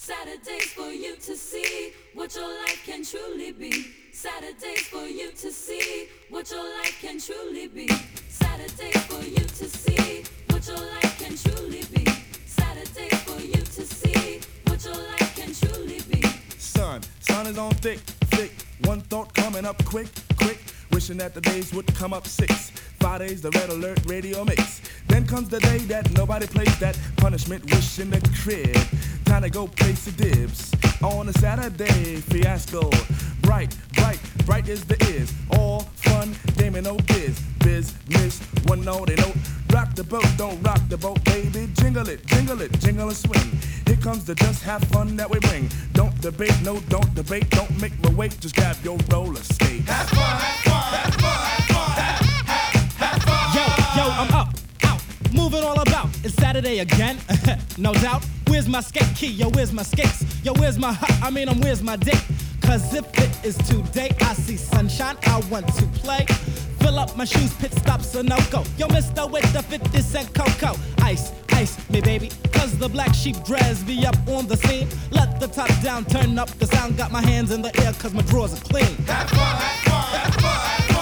Saturdays for you to see what your life can truly be. Saturdays for you to see what your life can truly be. Saturdays for you to see what your life can truly be. Saturdays for you to see what your life can truly be. Sun is on thick. One thought coming up quick. Wishing that the days would come up 6. Fridays, the red alert radio mix. Then comes the day that nobody plays that punishment wish in the crib. Time to go place the dibs. On a Saturday, fiasco. Bright is the is. All fun, game and no business, one note and note. Rock the boat, don't rock the boat, baby. Jingle it, jingle and swing. Here comes the just have fun that we bring. Don't debate, no, don't debate. Don't make me wait, just grab your roller skate. Have fun, have fun, have fun, have fun. Yo, I'm up, out, moving all about. It's Saturday again, no doubt. Where's my skate key? Yo, where's my skates? Yo, where's my where's my dick? Cause if it is today, I see sunshine, I want to play. Fill up my shoes, pit stops or no go. Yo, mister with the 50 cent cocoa. Ice me, baby. Cause the black sheep dress me up on the scene. Let the top down, turn up the sound. Got my hands in the air cause my drawers are clean. Have fun, have fun, have fun,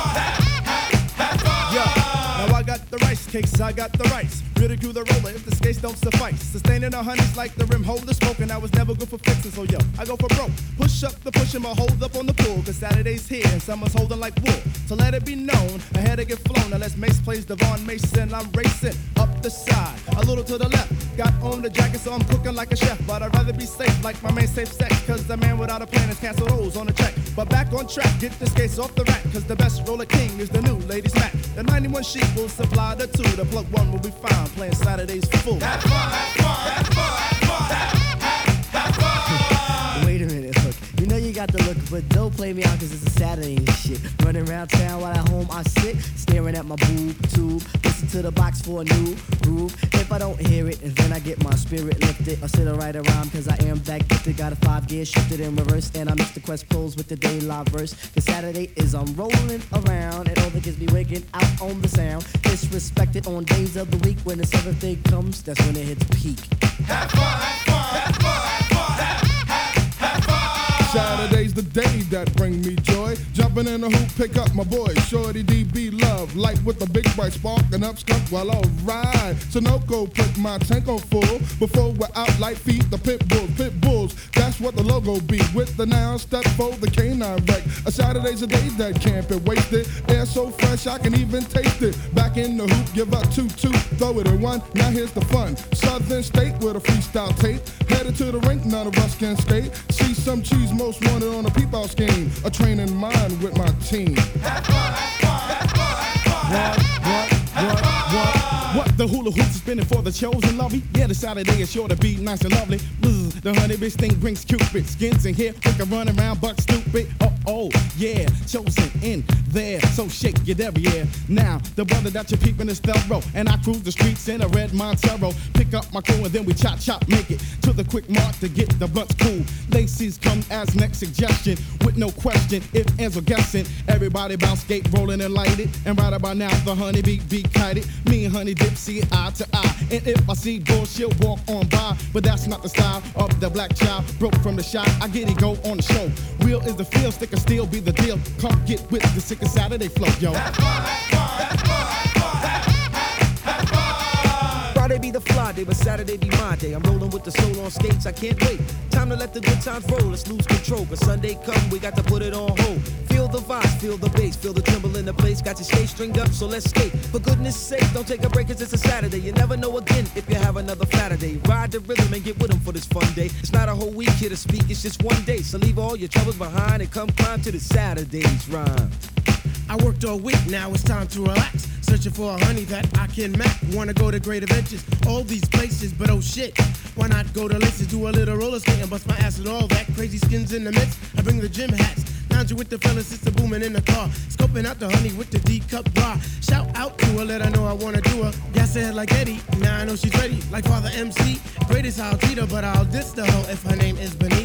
have fun. Yeah, now I got the rice cakes, I got the rice. Ridicule the roller if the skates don't suffice. Sustaining the honeys like the rim holder smoking. I was never good for fixing, so yo, I go for broke. Push up the push and my hold up on the pool. Cause Saturday's here and summer's holding like wool. So let it be known, I had to get flown. Now let's Mace plays Devon Mason. I'm racing up the side, a little to the left. Got on the jacket so I'm cooking like a chef. But I'd rather be safe like my man Safe Sex. Cause the man without a plan is cancel those on the check. But back on track, get the skates off the rack. Cause the best roller king is the new ladies Mac. The 91 sheep will supply the 2. The plug 1 will be found playing Saturdays for full. Have fun, have fun, have fun, have fun. Wait a minute, look. You know you got the look, but don't play me out cause it's a Saturday and shit. Running around town while at home I sit, staring at my boob tube. Listen to the box for a new groove. If I don't hear it, and then I get my spirit lifted. I sit and write a rhyme cause I am that gifted. Got a 5 gear shifted in reverse, and I mix the Quest Pros with the day live verse. Cause Saturday is I'm rolling around, and all the kids be waking out on the sound. Disrespected on days of the week. When the 7th day comes, that's when it hits peak. Have fun, have fun, have fun, have fun. Saturday's the day that bring me joy. Jumping in the hoop, pick up my boy, Shorty DB Love. Light with a big bright spark and up skunk while I ride. Sunoco put my tank on full. Before we're out, light feet the pit bulls. That's what the logo be. With the noun step for the canine wreck. A Saturday's a day that can't be wasted. Air so fresh I can even taste it. Back in the hoop, give up 2, throw it in 1. Now here's the fun. Southern State with a freestyle tape. Headed to the rink, none of us can skate. See some cheese most wanted on a peep-out scheme. A training mind with my team. Have fun, have fun, have fun, have fun. What? The hula hoops is spinning for the chosen lovely? Yeah, the Saturday is sure to be nice and lovely. The honey bitch thing brings Cupid. Skins in here, we can run around buck stupid. Oh, yeah, chosen in there. So shake your derriere. Now, the brother that you're peeping is thorough. And I cruise the streets in a red Montero. Pick up my crew and then we chop, make it to the quick mark to get the blunts cool. Lacey's come as next suggestion. With no question, if ends or guessing. Everybody bounce, skate, rolling and light it. And right about now, the honey be kited. Me and honey dip see it eye to eye. And if I see bull, she'll walk on by. But that's not the style of the black child. Broke from the shot, I get it, go on the show. Real is the feel, stick and still be the deal. Come get with the sick and Saturday flow, yo. Have fun, have fun, have fun, have fun. Friday be the fly day, but Saturday be my day. I'm rolling with the soul on skates, I can't wait. Time to let the good times roll, let's lose control. But Sunday come, we got to put it on hold. Feel the vibes, feel the bass, feel the tremble in the place. Got your skate stringed up, so let's skate. For goodness sake, don't take a break, cause it's a Saturday. You never know again if you have another Saturday. Ride the rhythm and get with them for this fun day. It's not a whole week here to speak, it's just one day. So leave all your troubles behind and come climb to the Saturday's rhyme. I worked all week, now it's time to relax. Searching for a honey that I can map. Wanna go to great adventures, all these places, but oh shit. Why not go to laces, do a little roller skate and bust my ass and all that. Crazy skins in the midst, I bring the gym hats. Lounging with the fellas, it's a booming in the car. Scoping out the honey with the D-cup bar. Shout out to her, let her know I wanna do her. Gas her head like Eddie, now I know she's ready. Like Father MC, greatest I'll treat her, but I'll diss the hoe if her name is Benita.